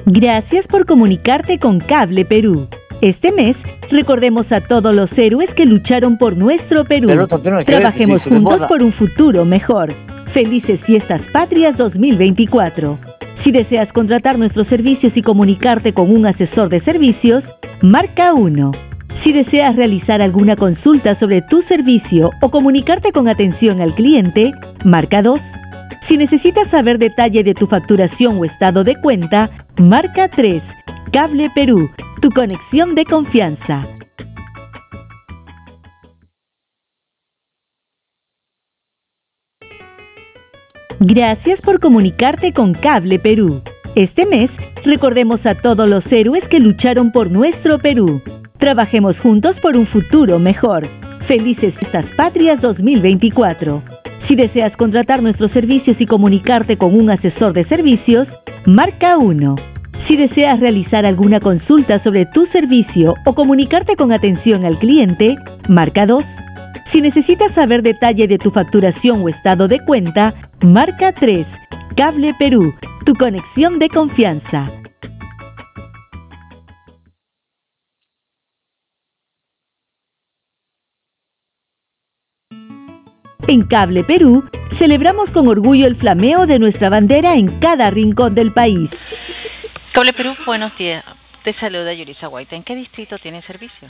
Gracias por comunicarte con Cable Perú. Este mes, recordemos a todos los héroes que lucharon por nuestro Perú. Trabajemos juntos por un futuro mejor. Felices Fiestas Patrias 2024. Si deseas contratar nuestros servicios y comunicarte con un asesor de servicios, marca 1. Si deseas realizar alguna consulta sobre tu servicio o comunicarte con atención al cliente, marca 2. Si necesitas saber detalle de tu facturación o estado de cuenta, marca 3. Cable Perú, tu conexión de confianza. Gracias por comunicarte con Cable Perú. Este mes, recordemos a todos los héroes que lucharon por nuestro Perú. Trabajemos juntos por un futuro mejor. Felices Fiestas Patrias 2024. Si deseas contratar nuestros servicios y comunicarte con un asesor de servicios, marca 1. Si deseas realizar alguna consulta sobre tu servicio o comunicarte con atención al cliente, marca 2. Si necesitas saber detalle de tu facturación o estado de cuenta, marca 3. Cable Perú, tu conexión de confianza. En Cable Perú, celebramos con orgullo el flameo de nuestra bandera en cada rincón del país. Cable Perú, buenos días. Te saluda Yulisa Guaita. ¿En qué distrito tiene servicio?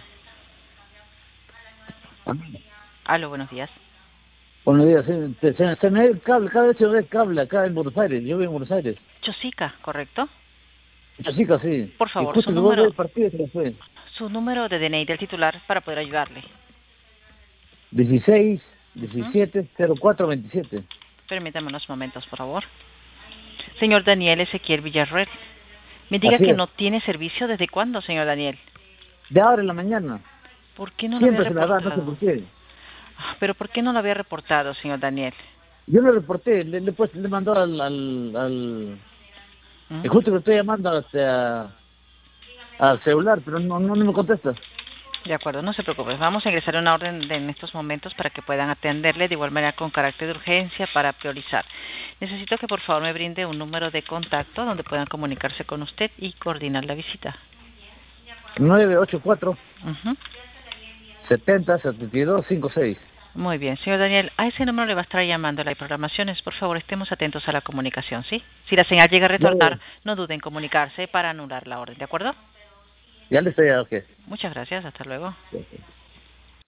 Aló, buenos días. Buenos días, se me da el cable, cada vez se me da el cable acá en Buenos Aires, yo vivo en Buenos Aires. Chosica, ¿correcto? Chosica, sí. Por favor, justo su número de DNI del titular para poder ayudarle. 16 17 04 27. Permítame unos momentos, por favor. Señor Daniel Ezequiel Villarreal, me diga que no tiene servicio. ¿Desde cuándo, señor Daniel? De ahora en la mañana. ¿Por qué no Siempre lo había reportado? reportado? No sé por qué. Pero ¿por qué no lo había reportado, señor Daniel? Yo lo reporté, le mandó justo que estoy llamando al celular, pero no me contesta. De acuerdo, no se preocupe. Vamos a ingresar una orden en estos momentos para que puedan atenderle de igual manera con carácter de urgencia para priorizar. Necesito que por favor me brinde un número de contacto donde puedan comunicarse con usted y coordinar la visita. 984 70 72 56. Muy bien, señor Daniel, a ese número le va a estar llamando la programaciones. Por favor, estemos atentos a la comunicación, ¿sí? Si la señal llega a retornar, no duden en comunicarse para anular la orden, ¿de acuerdo? Ya le estoy, ok. Muchas gracias, hasta luego. Okay.